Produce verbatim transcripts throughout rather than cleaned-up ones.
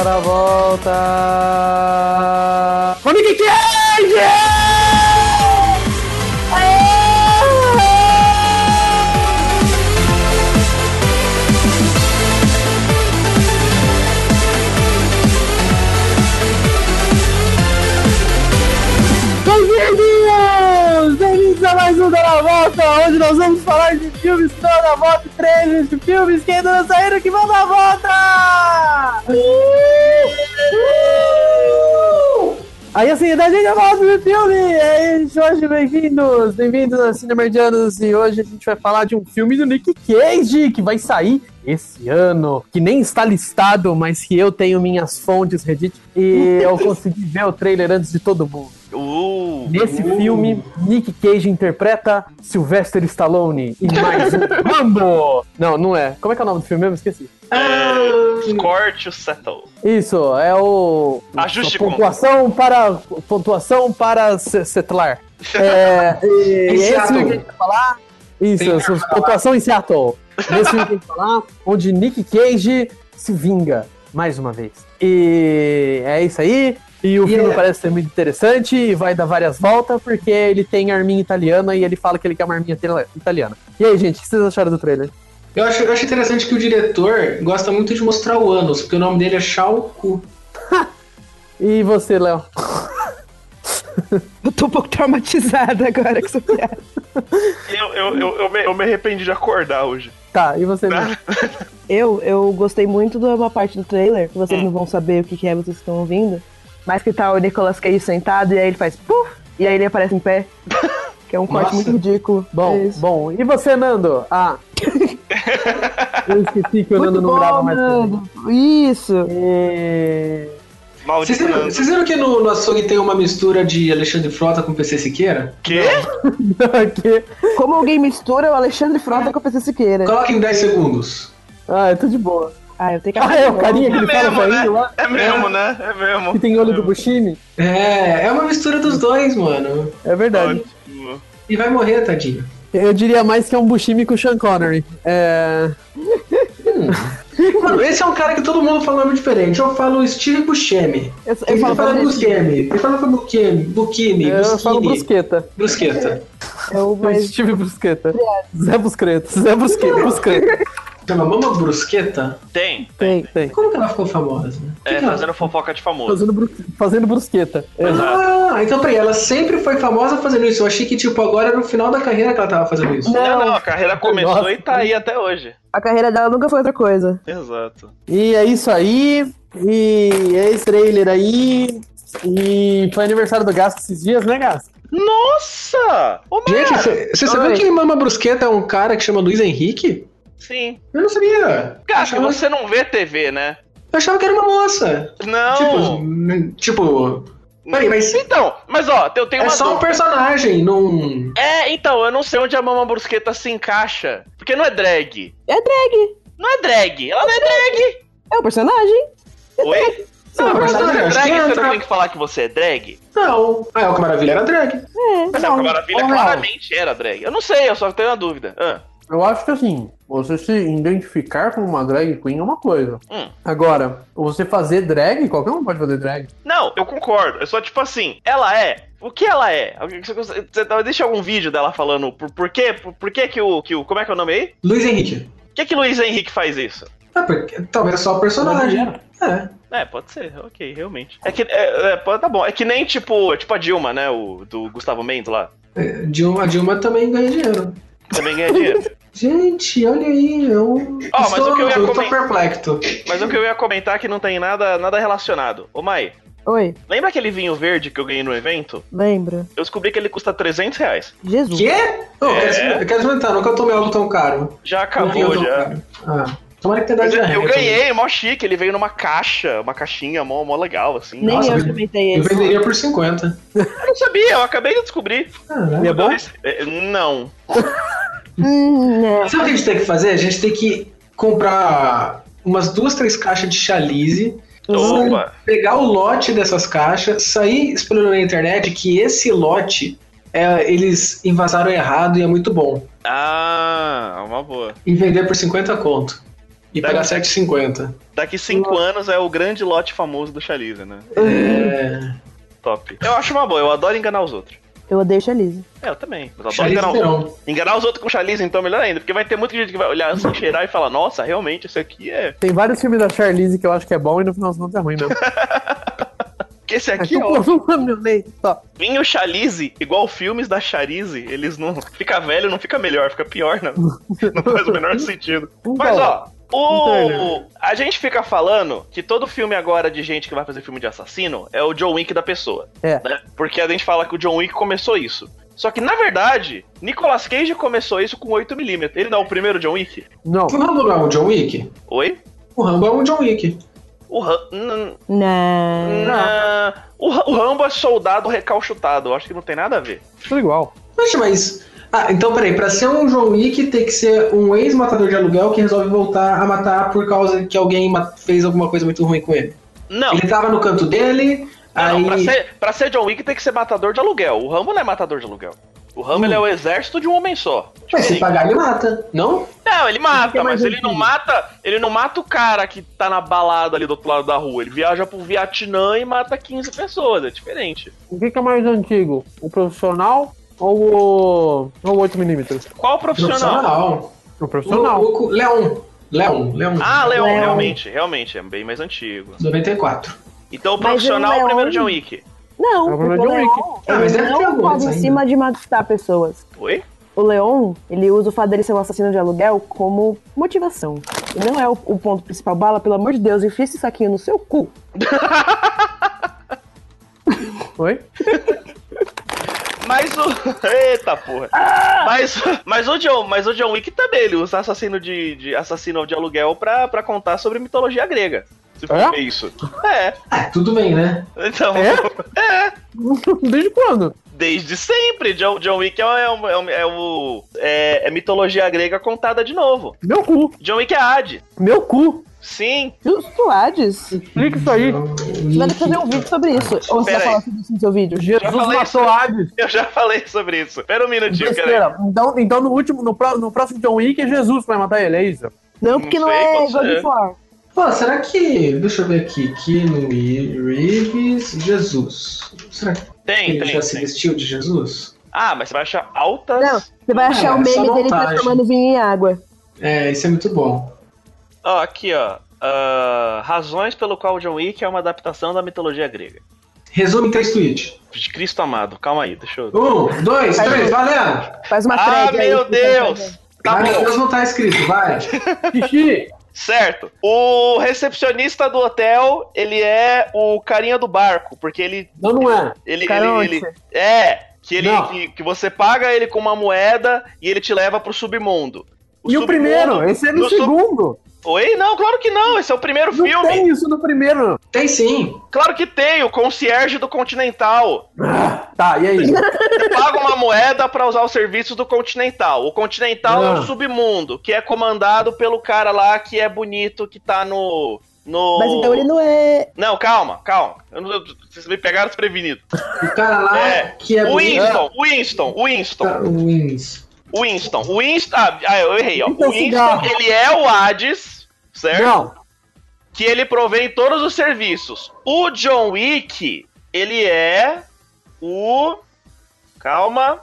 dar a volta com Nick Cage! Bem-vindos! Bem-vindos a mais um Dar a Volta, onde nós vamos falar de filmes que dão a volta e trailers de filmes que ainda não saíram que vão dar a volta! Uh! Uh! Aí assim, a gente já volta do filme! E aí, hoje, bem-vindos! Bem-vindos a Cinemerdianos! E hoje a gente vai falar de um filme do Nick Cage que vai sair esse ano, que nem está listado, mas que eu tenho minhas fontes Reddit e eu consegui ver o trailer antes de todo mundo. Uh, Nesse uh. filme, Nick Cage interpreta Sylvester Stallone em mais um Rambo! Não, não é. Como é que é o nome do filme mesmo? Esqueci. É, Score to Settle. Isso, é o... Ajuste pontuação para Pontuação para settlar. É, e, e esse filme que a gente vai falar... Isso, pontuação em Seattle. Nesse filme que a gente vai falar, onde Nick Cage se vinga mais uma vez. E é isso aí. E o yeah. filme parece ser muito interessante e vai dar várias voltas, porque ele tem arminha italiana e ele fala que ele quer uma arminha italiana. E aí, gente, o que vocês acharam do trailer? Eu acho, eu acho interessante que o diretor gosta muito de mostrar o ânus, porque o nome dele é Shao Ku. E você, Léo? Eu tô um pouco traumatizada agora com essa piada. Eu, eu, eu, eu, me, eu me arrependi de acordar hoje. Tá, e você, Léo? Eu, eu gostei muito de uma parte do trailer, que vocês hum. não vão saber o que, que é, vocês estão ouvindo. Mas que tá o Nicolas Cage sentado e aí ele faz puf, e aí ele aparece em pé. Que é um corte muito ridículo. Bom, é bom. E você, Nando? Ah. Eu esqueci que o Nando não grava mais. Nando. Isso. E... Vocês viram, vocês viram que no, no açougue tem uma mistura de Alexandre Frota com P C Siqueira? Quê? Que? Como alguém mistura o Alexandre Frota com o P C Siqueira? Coloca em dez segundos. Ah, é tudo de boa. Ah, eu tenho que Ah, é o carinha que ele é fala mesmo, pra ele lá? É mesmo, é. né? É mesmo. Que tem olho é do Buscemi? É, é uma mistura dos dois, mano. É verdade. Ótimo. E vai morrer, tadinho. Eu diria mais que é um Buscemi com o Sean Connery. É... Hum. Mano, esse é um cara que todo mundo fala nome diferente. Eu falo Steve Buscemi. Eu, eu ele falo fala Buscemi. Ele fala Buscemi. Buchini. Eu falo Brusqueta. Brusqueta. É o mais... Steve Brusqueta. Zé Brusqueta. Zé Brusqueta. Brusqueta. Chama Mama Brusqueta? Tem. Tem, tem. Como que ela ficou famosa? É, que fazendo ela... fofoca de famoso. Fazendo, bru... fazendo brusqueta. Ah, então peraí, ela sempre foi famosa fazendo isso. Eu achei que, tipo, agora era no final da carreira que ela tava fazendo isso. Não, não, a carreira começou Nossa. e tá aí até hoje. A carreira dela nunca foi outra coisa. Exato. E é isso aí. E é esse trailer aí. E foi aniversário do Gasco esses dias, né, Gasco? Nossa! Ô, gente, você sabia que Mama Brusqueta é um cara que chama Luiz Henrique? Sim. Eu não sabia. Gasco, achava... você não vê T V, né? Eu achava que era uma moça. Não. Tipo... tipo... Peraí, mas... Então, mas ó, eu tenho é uma só dúvida. Um personagem, não... É, então, eu não sei onde a Mama Brusqueta se encaixa. Porque não é drag. É drag. Não é drag. Ela não é drag. É um personagem. É Oi? drag. Não, não, mas não é drag, entra... você não tem que falar que você é drag? Não. Ah, o que Maravilha era drag. É, mas não. a Maravilha Oh, claramente era drag. Eu não sei, eu só tenho uma dúvida. Ah. Eu acho que assim, você se identificar com uma drag queen é uma coisa. Hum. Agora, você fazer drag, qualquer um pode fazer drag. Não, eu concordo. É só tipo assim, ela é. O que ela é? Você deixa algum vídeo dela falando por, por quê? Por, por que que o, que o. Como é que é o nome aí? Luiz Henrique. Por que que Luiz Henrique faz isso? Ah, porque talvez só o personagem. É. É, pode ser, ok, realmente. É que, é, é, tá bom, é que nem tipo, tipo a Dilma, né, o do Gustavo Mendes lá. É, Dilma, a Dilma também ganha dinheiro. Também ganha dinheiro. Gente, olha aí, eu, oh, mas estou, o que eu, ia eu coment... tô perplexo. Mas o que eu ia comentar é que não tem nada, nada relacionado. Ô, Mai. Oi. Lembra aquele vinho verde que eu ganhei no evento? Lembro. Eu descobri que ele custa trezentos reais. Jesus. Quê? Oh, é. Eu quero experimentar, nunca tomei algo tão caro. Já acabou, já. Caro. Ah. Tomara que tenha dado eu, eu ganhei, mó chique, ele veio numa caixa, uma caixinha mó, mó legal, assim. Nem Nossa, eu experimentei esse. Eu venderia por cinquenta. Eu não sabia, eu acabei de descobrir. Ah, e é bom? É, não. Hum, não. Sabe o que a gente tem que fazer? A gente tem que comprar umas duas, três caixas de Chalice, Opa. pegar o lote dessas caixas, sair explorando na internet que esse lote, é, eles envasaram errado e é muito bom. Ah, uma boa. E vender por cinquenta conto. E pagar sete reais e cinquenta. Daqui cinco anos é o grande lote famoso do Charlize, né? É... Top. Eu acho uma boa, eu adoro enganar os outros. Eu odeio Charlize. É, eu também. Mas eu adoro Charlize enganar os Theron. outros. Enganar os outros com Charlize, então, melhor ainda. Porque vai ter muita gente que vai olhar assim, cheirar e falar, nossa, realmente, isso aqui é... Tem vários filmes da Charlize que eu acho que é bom e no final das contas é ruim mesmo. Porque esse aqui, é ó... tipo, meu leite, só. Vinho Charlize, igual filmes da Charlize, eles não... Fica velho, não fica melhor, fica pior, não. Não faz o menor sentido. Mas, ó... O... A gente fica falando que todo filme agora de gente que vai fazer filme de assassino é o John Wick da pessoa. É. Né? Porque a gente fala que o John Wick começou isso. Só que, na verdade, Nicolas Cage começou isso com oito milímetros. Ele não é o primeiro John Wick? Não. O Rambo não é um John Wick? Oi? O Rambo é um John Wick. O, Ram... N- Não. n- o, Ra- o Rambo é soldado recalchutado. Eu acho que não tem nada a ver. Tudo igual. Poxa, mas... Ah, então peraí, pra ser um John Wick tem que ser um ex-matador de aluguel que resolve voltar a matar por causa que alguém ma- fez alguma coisa muito ruim com ele. Não. Ele tava no canto dele, Não, aí... não, pra, ser, pra ser John Wick tem que ser matador de aluguel. O Rambo não é matador de aluguel. O Rambo Hum. ele é o exército de um homem só. Mas se Diferente. pagar ele mata, não? Não, ele que mata, é mas mais ele não antigo? mata. Ele não mata o cara que tá na balada ali do outro lado da rua. Ele viaja pro Vietnã e mata quinze pessoas. É diferente. O que, que é mais antigo? O profissional ou o, ou o oito milímetros? Qual profissional? Profissional. O profissional. O, o, Leon. Leon. Leon. Ah, Leon, Leon. realmente, realmente, é bem mais antigo. noventa e quatro. Então o Mas profissional o é o Leon- primeiro John Wick. Não, É o porque o John Leon, Wick. Ah, mas ele deve ter não alguns faz em ainda. cima de matar pessoas. Oi? O Leon, ele usa o fato dele ser um assassino de aluguel como motivação. E não é o, o ponto principal. Bala, pelo amor de Deus, enfia esse saquinho no seu cu. Oi? Mas o. Eita porra! Mas, mas, o John, mas o John Wick também, ele usa assassino de, de, assassino de aluguel pra, pra contar sobre mitologia grega. Se for É? ver isso. É. Ah, tudo bem, né? Então. É? É. Desde quando? Desde sempre. John, John Wick é, o- é, o- é, o- é o. É, é mitologia grega contada de novo. Meu cu. John Wick é Hades. Meu cu. Sim. Justo, Hades. Explica isso aí. Você vai ter que fazer um vídeo sobre isso. Ou você Pera vai aí. falar sobre isso no seu vídeo? Jesus falei matou isso. Hades. Eu já falei sobre isso. Espera um minutinho, peraí. Besteira. Então, então no último, no, pró- no próximo John Wick é Jesus que vai matar ele, é isso? Não, porque Não não, sei, é pode God ser. of War. Pô, será que... Deixa eu ver aqui. Keanu Reeves, Jesus. Será que Tem, ele tem, já se tem. vestiu de Jesus? Ah, mas você vai achar altas. Não, você vai achar É, o meme só dele montagem. transformando vinho em água. É, isso é muito bom. Ó, aqui, ó. Ah, razões pelo qual o John Wick é uma adaptação da mitologia grega. Resume em três tweets. De Cristo amado, calma aí, deixa eu. Um, dois, três, valendo! Faz uma Ah, thread aí, meu que você vai Deus! fazer. Tá Ai, meu bom, Deus, não tá escrito, vai. Xixi. certo. O recepcionista do hotel, ele é o carinha do barco, porque ele. Não, não é. Ele. Caronte. ele, ele é, que, ele, Não. que, que você paga ele com uma moeda e ele te leva pro submundo. E o submundo- primeiro? Esse é no, no sub- segundo. Oi? Não, claro que não, esse é o primeiro Não filme. tem isso no primeiro. Tem sim. Claro que tem, o concierge do Continental. Ah, tá, e aí? Você paga uma moeda pra usar os serviços do Continental. O Continental é Ah. o submundo, que é comandado pelo cara lá que é bonito, que tá no. no... Mas então ele não é. Não, calma, calma. Eu não- eu- vocês me pegaram desprevenido. O cara lá É, que é Winston, Winston, Winston, Tá, o Wins. Winston. O Winston. Ah, ah, eu errei, ó. Então, O Winston, cigarro. ele é o Hades, certo? Não. Que ele provém todos os serviços. O John Wick, ele é o. Calma.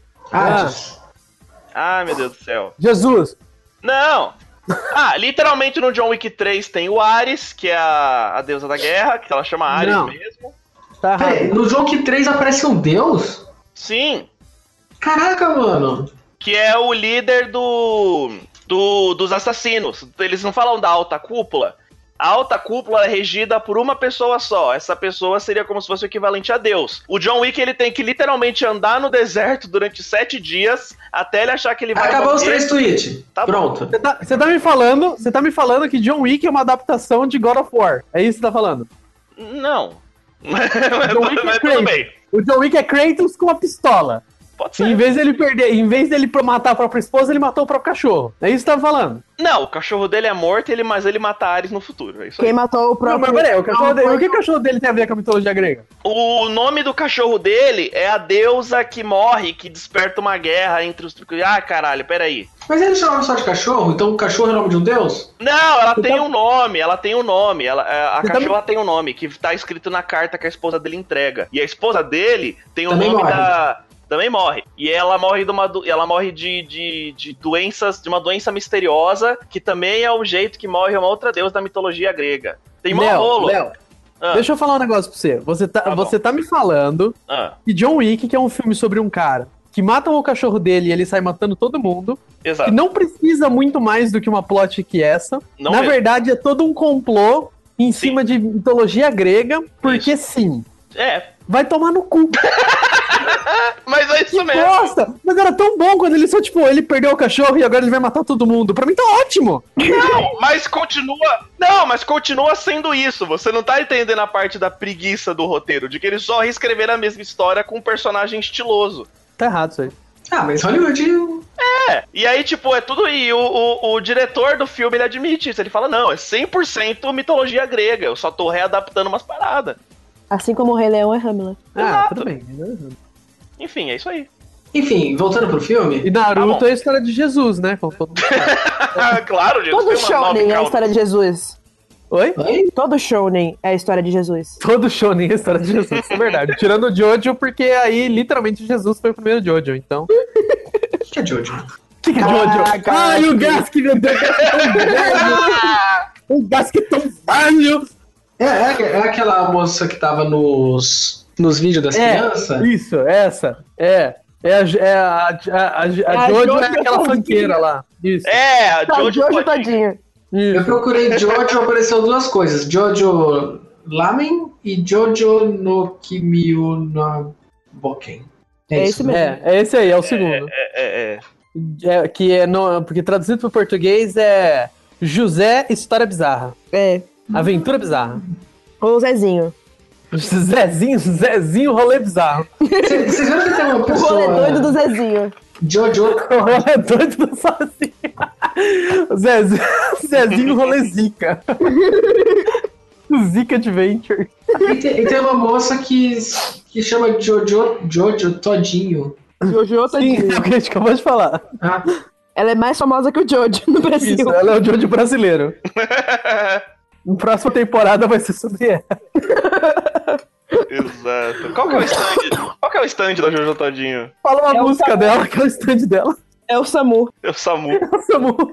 Hades. Ah, meu Deus do céu. Jesus. Não! Ah, literalmente no John Wick três tem o Ares, que é a, a deusa da guerra, que ela chama Ares Não. mesmo. Tá Peraí, errado. no John Wick três aparece um deus? Sim, Caraca, mano. que é o líder do, do dos assassinos. Eles não falam da alta cúpula. A alta cúpula é regida por uma pessoa só. Essa pessoa seria como se fosse o equivalente a Deus. O John Wick, ele tem que literalmente andar no deserto durante sete dias até ele achar que ele vai Acabou os morrer. três tweets. Tá bom. Pronto. Você tá, você tá me falando, você tá me falando que John Wick é uma adaptação de God of War. É isso que você tá falando? Não. mas John Wick é mas tudo Kratos. bem. O John Wick é Kratos com uma pistola. Pode ser. Em vez dele perder, em vez dele matar a própria esposa, ele matou o próprio cachorro. É isso que você tava falando. Não, o cachorro dele é morto, ele, mas ele mata Ares no futuro. É isso Quem aí. matou o Não, próprio... mas peraí, o, cachorro Não, dele, foi- o que o cachorro dele tem a ver com a mitologia grega? O nome do cachorro dele é a deusa que morre, que desperta uma guerra entre os... Ah, caralho, peraí. Mas ele chamava só de cachorro? Então o cachorro é o nome de um deus? Não, ela tem tá- um nome, ela tem um nome. Ela, a a Você tá cachorra tem um nome, que tá escrito na carta que a esposa dele entrega. E a esposa dele tem o Também nome morre. da... Também morre. E ela morre de uma do- ela morre de, de, de doenças, de uma doença misteriosa, que também é o jeito que morre uma outra deusa da mitologia grega. Tem mó Léo, rolo. Léo, Ah, deixa eu falar um negócio pra você. Você tá, Tá bom. você tá me falando ah, que John Wick, que é um filme sobre um cara que mata o cachorro dele e ele sai matando todo mundo, exato. que não precisa muito mais do que uma plot que essa. Não Na mesmo. verdade, é todo um complô em cima de mitologia grega, porque sim. É, Vai tomar no cu. mas é isso Que mesmo. bosta! Mas era tão bom quando ele só, tipo, ele perdeu o cachorro e agora ele vai matar todo mundo. Pra mim tá ótimo. Não, mas continua. Não, mas continua sendo isso. Você não tá entendendo a parte da preguiça do roteiro, de que eles só reescreveram a mesma história com um personagem estiloso. Tá errado isso aí. Ah, mas Hollywood... É, e aí, tipo, é tudo. E o, o, o diretor do filme ele admite isso. Ele fala: não, é cem por cento mitologia grega. Eu só tô readaptando umas paradas. Assim como o Rei Leão é Hamlet. Ah, Exato. tudo bem. Enfim, é isso aí. Enfim, voltando pro filme... E Tá Naruto bom. é a história de Jesus, né? Como todo mundo sabe. Claro, gente. Todo tem uma nove shounen é a calma. história de Jesus. Oi? Oi? Todo shounen é a história de Jesus. Todo shonen é a história de Jesus, isso é verdade. Tirando o Jojo, porque aí, literalmente, Jesus foi o primeiro Jojo, então... O que é Jojo? O que, que é Jojo? Caraca. Ai, o Gask, meu Deus, o Gask é tão velho! O Gask é tão velho! É, é, é aquela moça que tava nos, nos vídeos das É, crianças? isso, essa, é. É a, é a, a, a, a, a Jojo Jojo é aquela todinha. funkeira lá. Isso. É, a Tá, Jojo Jojo Todinho. todinho. Eu isso. procurei Jojo, apareceu duas coisas. Jojo Lamen e Jojo no Kimio no Boken. É esse mesmo. É, é esse aí, é o segundo. É, é, é. É, que é no, porque traduzido para o português é José História Bizarra. É. Aventura Bizarra. Ou Zezinho. Zezinho, Zezinho Rolê Bizarro. Vocês viram que tem uma O pessoa... rolê doido do Zezinho. Jojo... O rolê doido do sozinho. Zezinho, Zezinho Rolê Zica. Zica Adventure. E tem, e tem uma moça que, que chama Jojo, Jojo Todinho. Jojo Sim, todinho. é o que a gente acabou de falar. Ah, Ela é mais famosa que o Jojo no Brasil. Isso, ela é o Jojo brasileiro. Na próxima temporada vai ser sobre ela. Exato. Qual que é o stand? Qual que é o stand da Jojo Todinho? Fala uma É o música Samu. dela, que é o stand dela. É o Samu. É o Samu. Nossa, amor.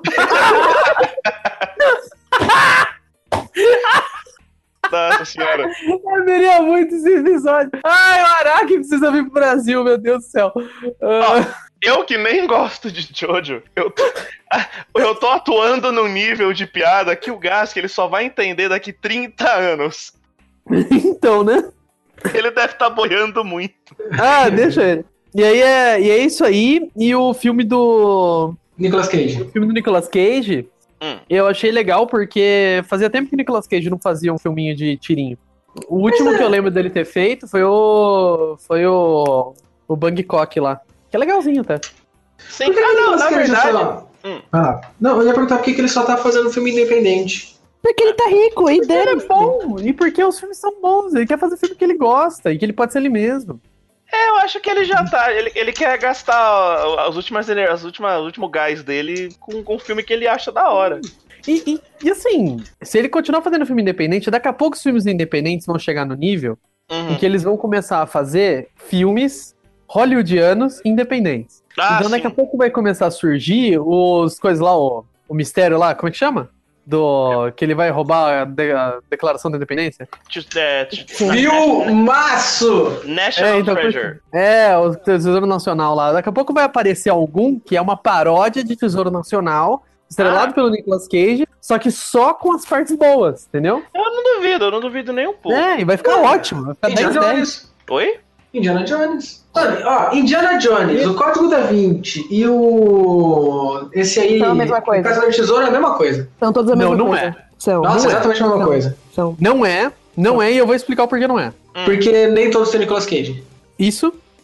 Nossa senhora. Eu veria muito esse episódio. Ai, o Araki precisa vir pro Brasil, meu Deus do céu. Ah, Eu que nem gosto de Jojo, eu tô, eu tô atuando num nível de piada que o Gask ele só vai entender daqui trinta anos. então, né? Ele deve estar boiando muito. Ah, deixa ele. E aí é, e é isso aí. E o filme do. Nicolas Cage. O filme do Nicolas Cage, Hum. eu achei legal porque fazia tempo que o Nicolas Cage não fazia um filminho de tirinho. O último que eu lembro dele ter feito foi o. Foi o. O Bangkok lá. Que é legalzinho, tá? Sim, Por que ah, o não, Nicolas na Cage verdade. só- Hum. Ah, não, eu ia perguntar por que que ele só tá fazendo filme independente. Porque ele tá rico, e Ele é dele. bom. E porque os filmes são bons. Ele quer fazer filme que ele gosta e que ele pode ser ele mesmo. É, eu acho que ele já tá. Ele, ele quer gastar as últimas, ener- as últimas, o último gás dele com, com um filme que ele acha da hora. E, e, e assim, se ele continuar fazendo filme independente, daqui a pouco os filmes independentes vão chegar no nível Uhum. em que eles vão começar a fazer filmes hollywoodianos independentes. Ah, então daqui sim. a pouco vai começar a surgir os coisas lá, o, o mistério lá, como é que chama? Do que ele vai roubar a, de- a declaração da independência? T- é, t- Filmaço! National É, então, Treasure. É, o Tesouro Nacional lá. Daqui a pouco vai aparecer algum que é uma paródia de Tesouro Nacional, estrelado Ah. pelo Nicolas Cage, só que só com as partes boas, entendeu? Eu não duvido, eu não duvido nem um pouco. É, e vai ficar ótimo. Vai ficar dez Indiana dez. Jones. Oi? Indiana Jones. Mano, ó, Indiana Jones, o Código da Vinci e o. Esse aí. São a mesma coisa. O Caçador de Tesouro é a mesma coisa. São todos a Não, mesma não coisa. é. São. Nossa, Não é. exatamente a mesma Não. coisa. São. Não é, não é, e eu vou explicar o porquê não é. Porque nem todos têm Nicolas Cage. Isso.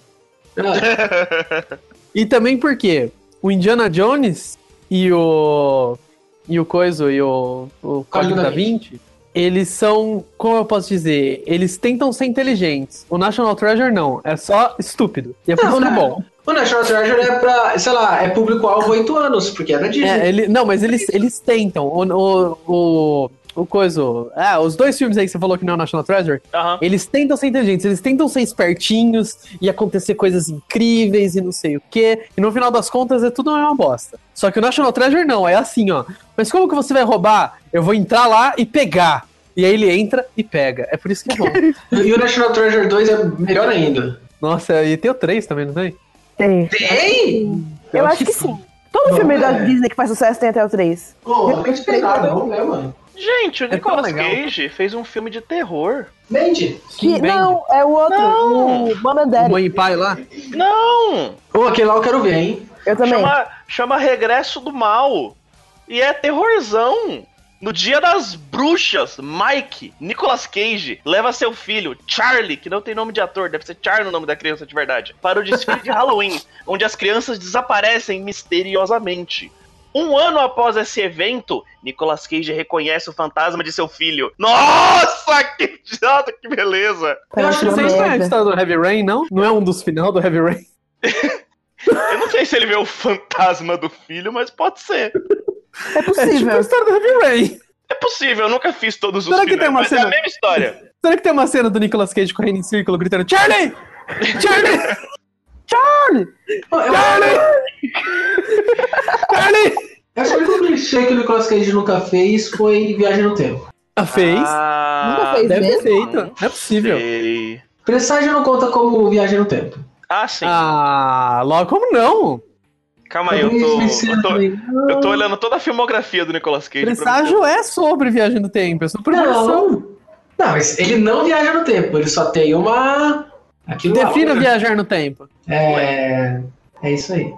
E também porque o Indiana Jones e o. E o Coiso e o, o Código da Vinci, eles são. Como eu posso dizer? Eles tentam ser inteligentes. O National Treasure não. É só estúpido. E é por isso que é bom. O National Treasure é pra, sei lá, é público-alvo oito anos, porque é da Disney. É, ele, não, mas eles, eles tentam. O, o, o, o coiso. Ah, os dois filmes aí que você falou que não é o National Treasure, Aham. eles tentam ser inteligentes, eles tentam ser espertinhos e acontecer coisas incríveis e não sei o quê. E no final das contas é tudo uma bosta. Só que o National Treasure não, é assim, ó. Mas como que você vai roubar? Eu vou entrar lá e pegar. E aí ele entra e pega. É por isso que é bom. E o National Treasure dois é melhor ainda. Nossa, e tem o três também, não tem? Tem. Tem? Eu, eu acho que sim. Todo Não, filme é. da Disney que faz sucesso tem até o três. Pô, não tem nada, vamos ver, mano. Gente, o tão Nicolas legal. Cage fez um filme de terror. Vende. Sim, Que, vende. não, é o outro. Não. O Mom and O Daddy. Mãe e Pai lá. Não! Ô, aquele lá eu quero ver, hein? Eu também. Chama, chama Regresso do Mal. E é terrorzão. No dia das bruxas, Mike, Nicolas Cage, leva seu filho, Charlie, que não tem nome de ator, deve ser Charlie o nome da criança de verdade, para o desfile de Halloween, onde as crianças desaparecem misteriosamente. Um ano após esse evento, Nicolas Cage reconhece o fantasma de seu filho. Nossa, que idiota, que beleza! Eu Parece acho que uma vocês não é a merda. história do Heavy Rain, não? Não é um dos final do Heavy Rain? Eu não sei se ele vê o fantasma do filho, mas pode ser. É É tipo a possível. história do Heavy Rain. É possível, eu nunca fiz todos os Será que filmes, tem uma mas é cena- a mesma história. Será que tem uma cena do Nicolas Cage correndo em círculo, gritando Charlie! Charlie! Charlie! Charlie! Charlie! Acho que o único clichê que o Nicolas Cage nunca fez foi Viagem no Tempo. Ah, fez? Ah, Nunca fez Deve ter mesmo? feito. Não é possível. sei. Presságio não conta como Viagem no Tempo. Ah, sim. Ah, logo como não? Calma aí, eu tô, eu, tô, eu tô olhando toda a filmografia do Nicolas Cage. pra ver Presságio é sobre viagem no tempo, é super versão. Não. Não, mas ele não viaja no tempo, ele só tem uma. Aquilo lá, Defina né? viajar no tempo. É. É isso aí.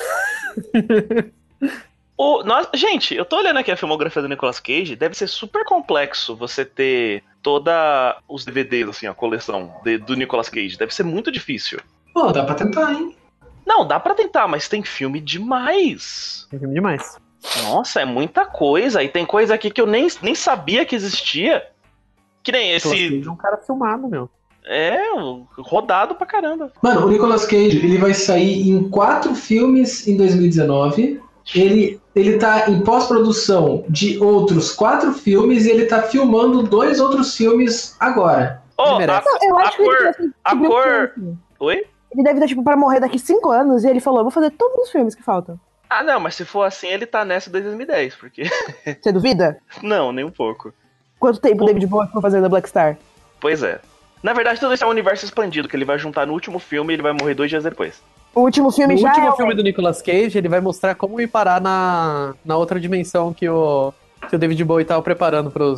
O, nós, gente, eu tô olhando aqui a filmografia do Nicolas Cage, deve ser super complexo você ter toda os D V Ds, assim, a coleção de- do Nicolas Cage. Deve ser muito difícil. Pô, dá pra tentar, hein? Não, dá pra tentar, mas tem filme demais. É filme demais. Nossa, é muita coisa. E tem coisa aqui que eu nem, nem sabia que existia. Que nem Nicolas esse. Cage é um cara filmado, meu. É, rodado pra caramba. Mano, o Nicolas Cage, ele vai sair em quatro filmes em dois mil e dezenove. Ele, ele tá em pós-produção de outros quatro filmes e ele tá filmando dois outros filmes agora. Ô, Ele a, merece. Não, eu a acho que cor. ele devia A subir cor. um filme. Oi? Ele deve estar, tipo, para morrer daqui cinco anos e ele falou, vou fazer todos os filmes que faltam. Ah, não, mas se for assim, ele tá nessa desde dois mil e dez, porque. Você duvida? Não, nem um pouco. Quanto tempo o David Bowie ficou fazendo a Black Star? Pois é. Na verdade, tudo isso é um universo expandido, que ele vai juntar no último filme e ele vai morrer dois dias depois. O último filme No já último é o- filme do Nicolas Cage, ele vai mostrar como ir parar na, na outra dimensão que o, que o David Bowie tava preparando pros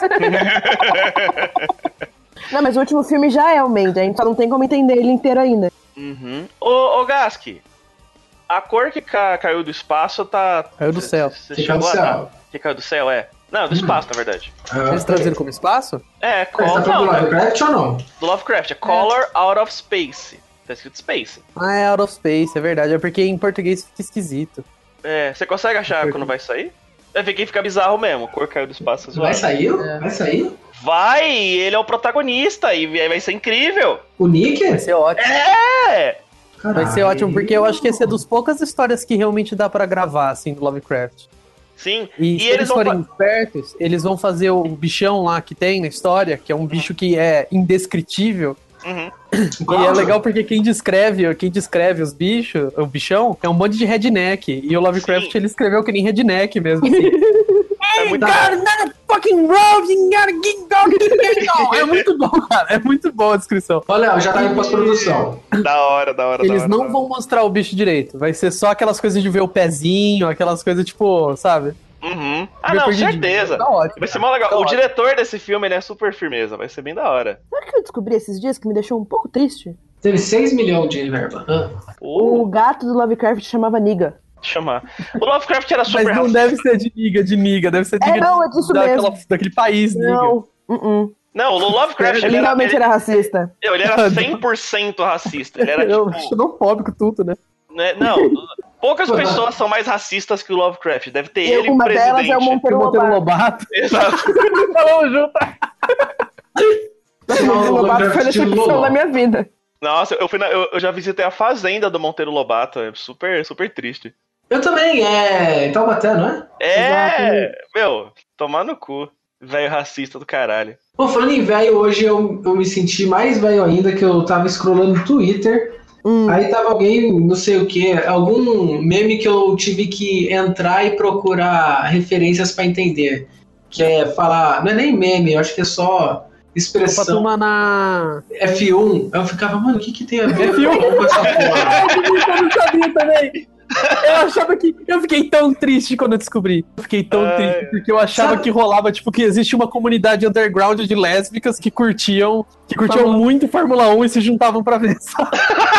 Não, mas o último filme já é o Mandy, a gente só não tem como entender ele inteiro ainda. Uhum. Ô, ô Gask, a cor que ca- caiu do espaço tá. Caiu do céu. Você Que caiu do chegou a- céu. Que caiu do céu, é. Não, do espaço, na verdade. Ah, Eles traduziram como espaço? É, Mas tá color. falando do Não, Lovecraft ou não? do Lovecraft, é Color Out of Space. Tá escrito Space. Ah, é Out of Space, é verdade. É porque em português fica esquisito. É, você consegue achar quando vai sair? Eu fiquei ficar bizarro mesmo, a cor caiu do espaço. Vai zoado. sair? É. Vai sair? Vai, ele é o protagonista e vai ser incrível. O Nick? Vai ser ótimo. É! Vai Caralho. ser ótimo, porque eu acho que essa é das poucas histórias que realmente dá pra gravar, assim, do Lovecraft. Sim. E, E se eles eles vão forem espertos, eles vão fazer o bichão lá que tem na história, que é um bicho que é indescritível. Uhum. E é legal porque quem descreve, quem descreve os bichos, o bichão, é um monte de redneck. E o Lovecraft, Sim. ele escreveu que nem redneck mesmo, assim. É muito fucking road, you gotta get going. É muito bom, cara. É muito boa a descrição. Olha, já tá em pós-produção. da hora, da hora, da Eles hora. não da hora. vão mostrar o bicho direito. Vai ser só aquelas coisas de ver o pezinho, aquelas coisas tipo, sabe? Uhum. Ah, Ver não, perdidinho. certeza. Tá ótimo. Vai ser mó legal. Tá o ótimo. diretor desse filme, ele é super firmeza. Vai ser bem da hora. Sabe o que eu descobri esses dias que me deixou um pouco triste? Teve seis milhões de verba. Ah. Uh, O gato do Lovecraft chamava Niga. chamar. O Lovecraft era Mas super não racista. deve ser de niga, de niga. Deve ser de É, niga não, de- é disso daquela- mesmo. daquele país, niga. Não, uh-uh. Não, o Lovecraft Ele ele era, realmente ele, era racista. ele era cem por cento racista. Ele era Eu tipo. xenofóbico tudo, né? Né, não, poucas pessoas são mais racistas que o Lovecraft. Deve ter E ele uma presidente. delas é o Monteiro O Monteiro Lobato. Lobato. Exato. Falamos junto. O Monteiro Lobato foi a Lovecraft decepção Lobato. da minha vida. Nossa, eu, fui na- eu, eu já visitei a fazenda do Monteiro Lobato. É super, super triste. Eu também, é. Taubaté, não é? É, meu, tomar no cu. Velho racista do caralho. Bom, falando em velho, hoje eu, eu me senti mais velho ainda, que eu tava scrollando no Twitter. Hum. Aí tava alguém, não sei o que, algum meme que eu tive que entrar e procurar referências pra entender. Que é falar, não é nem meme, eu acho que é só Pra expressão turma na... F um. Aí eu ficava, mano, o que que tem a ver F um? com essa porra? Eu não sabia também. Eu achava que... Eu fiquei tão triste quando eu descobri. Eu fiquei tão Ai. triste, porque eu achava Sabe- que rolava, tipo, que existe uma comunidade underground de lésbicas que curtiam, que curtiam Fórmula- muito Fórmula um e se juntavam pra ver, sabe?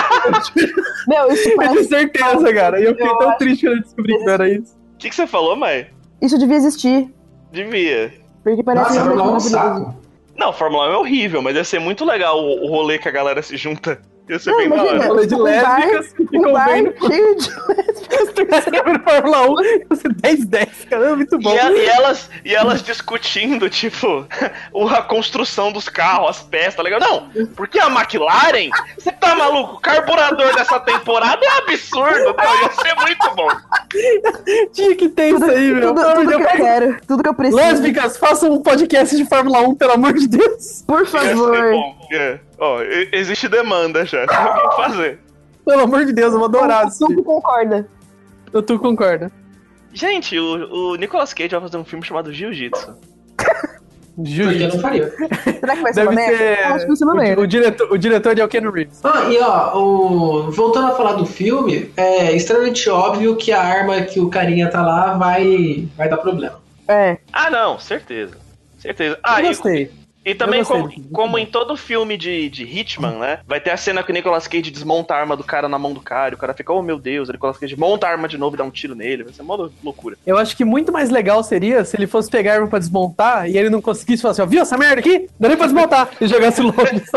Meu, isso Eu tinha parece. certeza, cara. E eu fiquei tão triste quando eu descobri que não era isso. O que, que você falou, mãe? Isso devia existir. Devia. Porque parece Nossa, realmente Fórmula um é um maravilhoso. saco. Não, Fórmula um é horrível, mas ia ser muito legal o, o rolê que a galera se junta. Ia ser Não, bem da imagina. hora. Rolê de Um bar- lésbicas que Um ficam bar vendo cheio de lésbicas. Fórmula um. Você dez dez, cara. É muito bom. E, a- e elas, e elas discutindo, tipo, o- a construção dos carros, as peças, tá ligado? Não, porque a McLaren, você tá maluco? O carburador dessa temporada é absurdo, tá? Ia ser muito bom. Tinha que ter isso aí, meu. Tudo, Pelo amor tudo de que eu Deus. quero, tudo que eu preciso. Lésbicas, façam um podcast de Fórmula um, pelo amor de Deus. Por Ia ser favor. bom. É. Ó, e- existe demanda já, tem alguém fazer. Pelo amor de Deus, eu vou adorar. O Tudo concorda. Eu tu concorda. Gente, o, o Nicolas Cage vai fazer um filme chamado Jiu-Jitsu. Porque eu Jiu-Jitsu. não faria. Será que vai ser Deve uma merda? ser. Eu acho que vai ser uma o, merda. o diretor, o diretor é o Ken Reeves. Ah, e ó, o... voltando a falar do filme, é extremamente óbvio que a arma que o carinha tá lá vai, vai dar problema. É. Ah, não, certeza. Certeza. Ah, eu e, gostei. e também, Eu gostei como, do filme, como muito em todo filme de, de Hitman, né? Vai ter a cena que o Nicolas Cage desmonta a arma do cara na mão do cara. E o cara fica, oh meu Deus, o Nicolas Cage monta a arma de novo e dá um tiro nele. Vai ser uma loucura. Eu acho que muito mais legal seria se ele fosse pegar a arma pra desmontar e ele não conseguisse falar assim, ó, viu essa merda aqui? Dá nem pra desmontar. E jogasse longe só.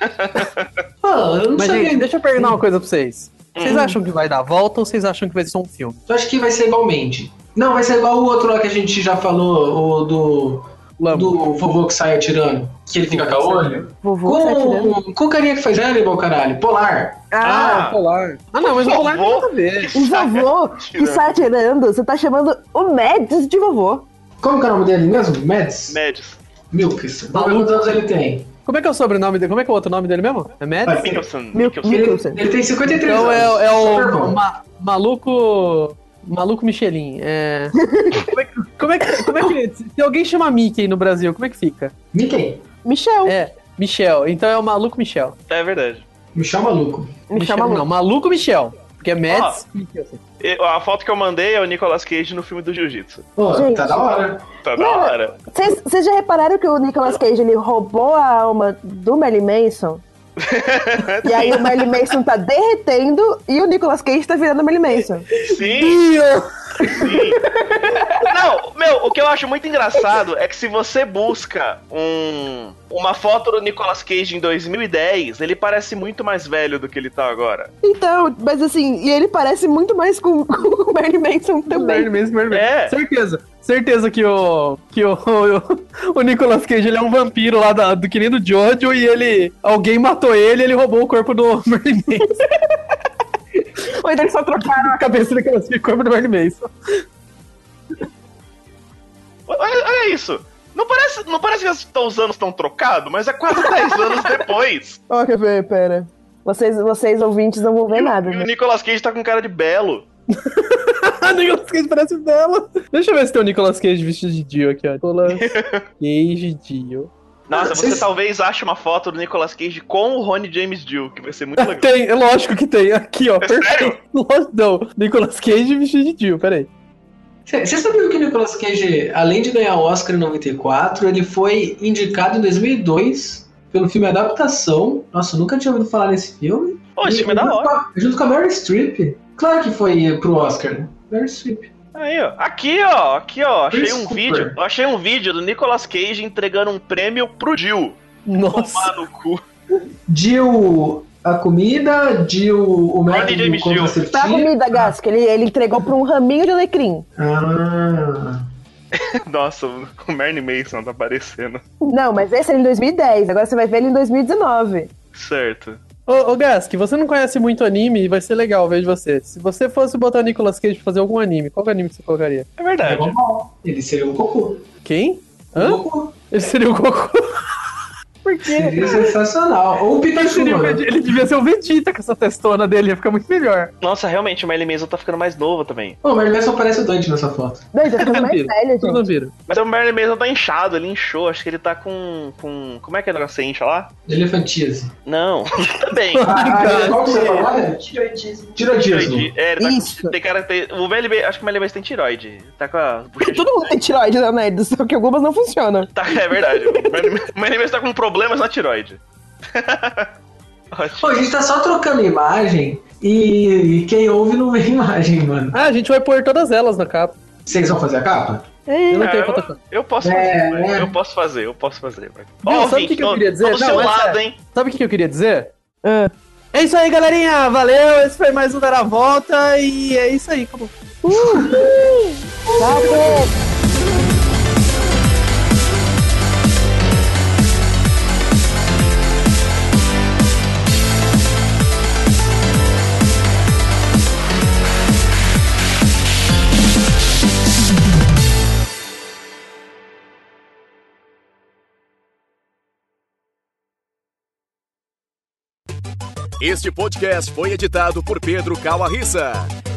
Ah, eu não Mas, sei. gente, deixa eu perguntar uma coisa pra vocês. Vocês Hum. acham que vai dar volta ou vocês acham que vai ser só um filme? Eu acho que vai ser igualmente. Não, vai ser igual o outro lá que a gente já falou, o do, Lambo. do vovô que sai atirando. Que ele fica com a olho. Vovô que tá atirando. Com, com o carinha que faz Hannibal, caralho. Polar. Ah, Ah, Polar. Ah, não, mas o Polar não tem nada a ver. o vovô que sai atirando, você tá chamando o Mads de vovô. Como que é o nome dele mesmo? Mads? Mads. Milkis. Vamos ver quantos anos ele tem. Como é que é o sobrenome dele? Como é que é o outro nome dele mesmo? É Mads? Vai. Mikkelsen. Mil- Mikkelsen. Mil- Ele, Nicholson. ele tem cinquenta e três Então anos. é, é Super o bom. ma- maluco. Maluco Michelin. É... como, é que, como, é que, como é que. Se alguém chama Mickey no Brasil, como é que fica? Mickey. Michel. É, Michel. Então é o maluco Michel. É verdade. Michel Maluco. Michel Não, maluco. maluco Michel. Porque é Mads. Mikkelsen. E a foto que eu mandei é o Nicolas Cage no filme do Jiu-Jitsu. Pô, Gente. tá da hora. Tá da hora. Vocês vocês já repararam que o Nicolas Cage ele roubou a alma do Marilyn Manson? E aí o Marilyn Manson tá derretendo e o Nicolas Cage tá virando o Marilyn Manson. Sim, sim. Não, meu, o que eu acho muito engraçado é que se você busca um, uma foto do Nicolas Cage em dois mil e dez, ele parece muito mais velho do que ele tá agora. Então, mas assim, e ele parece muito mais com, com o Marilyn Manson também. Marilyn Manson, Marilyn Manson. É. Certeza. Certeza que o. Que o, o, o Nicolas Cage ele é um vampiro lá da, do que nem do Jojo e ele. Alguém matou ele e ele roubou o corpo do Marilyn Manson. Ou então eles só trocaram a cabeça do Nicolas Cage com o corpo do Marilyn Manson. Olha, olha isso. Não parece, não parece que os anos estão trocados, mas é quase dez anos depois. Ó, quer ver, pera. Vocês, vocês ouvintes não vão ver nada, E o né? Nicolas Cage tá com cara de belo. O Nicolas Cage parece belo. Deixa eu ver se tem o Nicolas Cage vestido de Dio aqui, ó. Nicolas Cage Dio. Nossa, Ah, você vocês- talvez ache uma foto do Nicolas Cage com o Ronnie James Dio, que vai ser muito legal. Tem, é lógico que tem. Aqui, ó. É perfeito. sério? Lógico, não. Nicolas Cage vestido de Dio, peraí. Você sabia que o Nicolas Cage, além de ganhar o Oscar em noventa e quatro, ele foi indicado em dois mil e dois pelo filme Adaptação. Nossa, eu nunca tinha ouvido falar nesse filme. Pô, esse E filme é da junto hora. com a- Junto com a Meryl Streep. Claro que foi pro Oscar, né? Meryl Streep. Aí, ó. Aqui, ó. Aqui, ó. Achei Chris um Cooper. vídeo. Eu achei um vídeo do Nicolas Cage entregando um prêmio pro Jill. Nossa. Tomar no cu. Jill, a comida, Jill, o Ronnie método James Dio. contraceptivo. Pra comida, Gas, que ele, ele entregou pra um raminho de alecrim. Ah, Nossa, o Marilyn Manson tá aparecendo. Não, mas esse é em dois mil e dez, agora você vai ver ele em dois mil e dezenove. Certo. Ô, ô Gask, você não conhece muito anime, vai ser legal ver de você. Se você fosse botar o Nicolas Cage pra fazer algum anime, qual anime que você colocaria? É verdade. Dragon Ball. Ele seria um Goku. Quem? Um Hã? Goku. Ele seria o Goku. Por quê? Seria sensacional. Ou o Ele, Pikachu, seria o mano. Vegeta- ele devia ser o Vegeta com essa testona dele, ia ficar muito melhor. Nossa, realmente, o Marilyn Manson tá ficando mais novo também. Pô, mas ele só parece o Dante nessa foto. Não, ele tá ficando mais Vampiro. velho, Tudo gente. vampiro. Mas o Marilyn Manson tá inchado, ele inchou. Acho que ele tá com. com... Como é que é o negócio que você incha lá? Elefantíase. Não, também. Ah, qual que você falou? É? Tiroidismo. Tiroidismo. Tiroide. É, ele tá Isso. com. Tem cara que tem. O Marilyn Manson- acho que o Marilyn Manson tem tiroide. Tá com a. bochecha- Todo mundo tem tiroide, né, nerd? Só que algumas não funcionam. Tá, é verdade. O Marilyn o Marilyn Manson tá com problemas na tiroide. Ótimo. Pô, a gente tá só trocando imagem e, e quem ouve não vê imagem, mano. Ah, a gente vai pôr todas elas na capa. Vocês vão fazer a capa? Eu não É, tenho eu, Photoshop. eu posso É, fazer, velho. é. Eu posso fazer, eu posso fazer, velho. Viu, Ó, sabe o ouvinte, que que eu tô- queria dizer? Tô do Não, seu é lado, sério. hein? Sabe o que que eu queria dizer? Ah. É isso aí, galerinha. Valeu. Esse foi mais um Dar a Volta. E é isso aí. Acabou. Acabou. Este podcast foi editado por Pedro Calarissa.